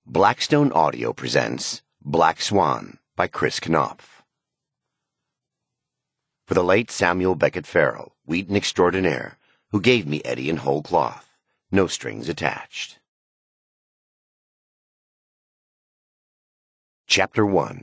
Blackstone Audio presents Black Swan by Chris Knopf. For the late Samuel Beckett Farrell, Wheaton extraordinaire, who gave me Eddie in whole cloth, no strings attached. Chapter 1.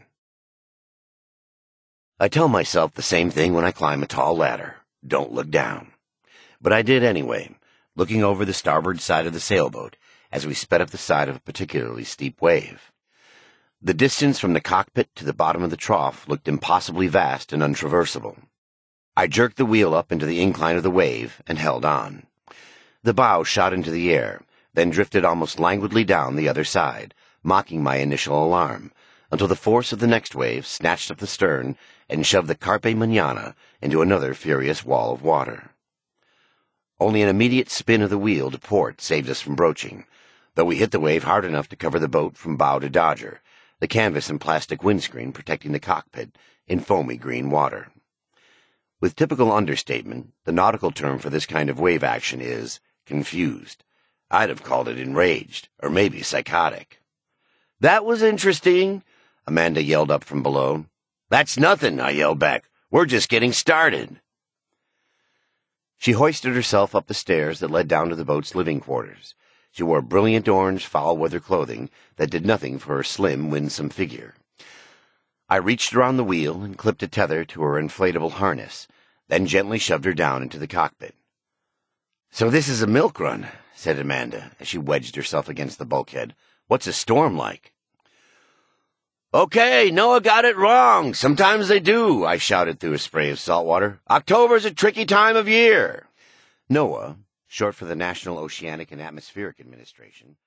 I tell myself the same thing when I climb a tall ladder. Don't look down. But I did anyway, looking over the starboard side of the sailboat as we sped up the side of a particularly steep wave. The distance from the cockpit to the bottom of the trough looked impossibly vast and untraversable. I jerked the wheel up into the incline of the wave and held on. The bow shot into the air, then drifted almost languidly down the other side, mocking my initial alarm, until the force of the next wave snatched up the stern and shoved the Carpe Manana into another furious wall of water. Only an immediate spin of the wheel to port saved us from broaching, though we hit the wave hard enough to cover the boat from bow to dodger, the canvas and plastic windscreen protecting the cockpit in foamy green water. With typical understatement, the nautical term for this kind of wave action is confused. I'd have called it enraged, or maybe psychotic. "That was interesting," Amanda yelled up from below. "That's nothing," I yelled back. "We're just getting started." She hoisted herself up the stairs that led down to the boat's living quarters. She wore brilliant orange foul-weather clothing that did nothing for her slim, winsome figure. I reached around the wheel and clipped a tether to her inflatable harness, then gently shoved her down into the cockpit. "So this is a milk run," said Amanda, as she wedged herself against the bulkhead. "What's a storm like?" "Okay, Noah got it wrong. Sometimes they do," I shouted through a spray of salt water. "October's a tricky time of year." NOAA, short for the National Oceanic and Atmospheric Administration,